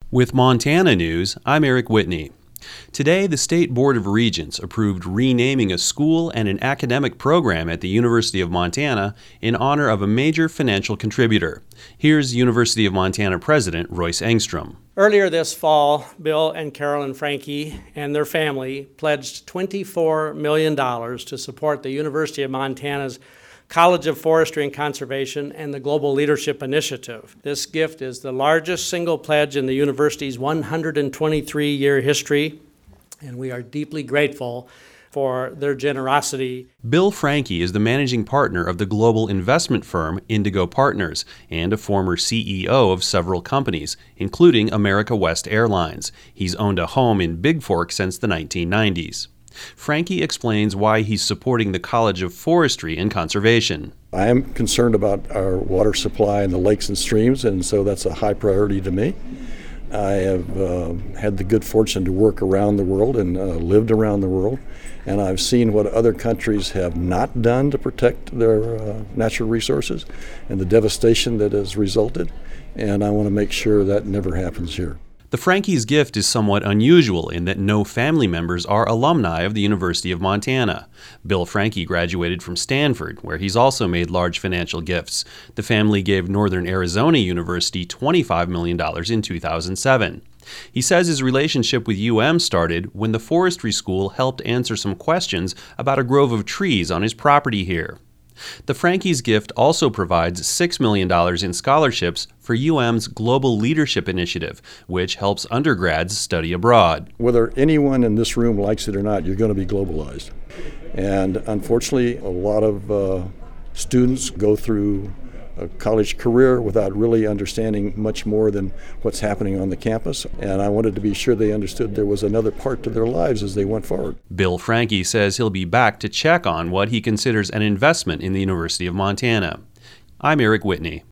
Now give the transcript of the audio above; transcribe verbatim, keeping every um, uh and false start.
With Montana News, I'm Eric Whitney. Today, the State Board of Regents approved renaming a school and an academic program at the University of Montana in honor of a major financial contributor. Here's University of Montana President Royce Engstrom. Earlier this fall, Bill and Carolyn Franke and their family pledged twenty-four million dollars to support the University of Montana's College of Forestry and Conservation and the Global Leadership Initiative. This gift is the largest single pledge in the university's one hundred twenty-three year history, and we are deeply grateful for their generosity. Bill Franke is the managing partner of the global investment firm Indigo Partners and a former C E O of several companies, including America West Airlines. He's owned a home in Big Fork since the nineteen nineties. Franke explains why he's supporting the College of Forestry and Conservation. I am concerned about our water supply in the lakes and streams, and so that's a high priority to me. I have uh, had the good fortune to work around the world and uh, lived around the world, and I've seen what other countries have not done to protect their uh, natural resources and the devastation that has resulted, and I want to make sure that never happens here. The Franke's gift is somewhat unusual in that no family members are alumni of the University of Montana. Bill Franke graduated from Stanford, where he's also made large financial gifts. The family gave Northern Arizona University twenty-five million dollars in two thousand seven. He says his relationship with U M started when the forestry school helped answer some questions about a grove of trees on his property here. The Franke's gift also provides six million dollars in scholarships for U M's Global Leadership Initiative, which helps undergrads study abroad. Whether anyone in this room likes it or not, you're going to be globalized. And unfortunately, a lot of uh, students go through a college career without really understanding much more than what's happening on the campus. And I wanted to be sure they understood there was another part to their lives as they went forward. Bill Franke says he'll be back to check on what he considers an investment in the University of Montana. I'm Eric Whitney.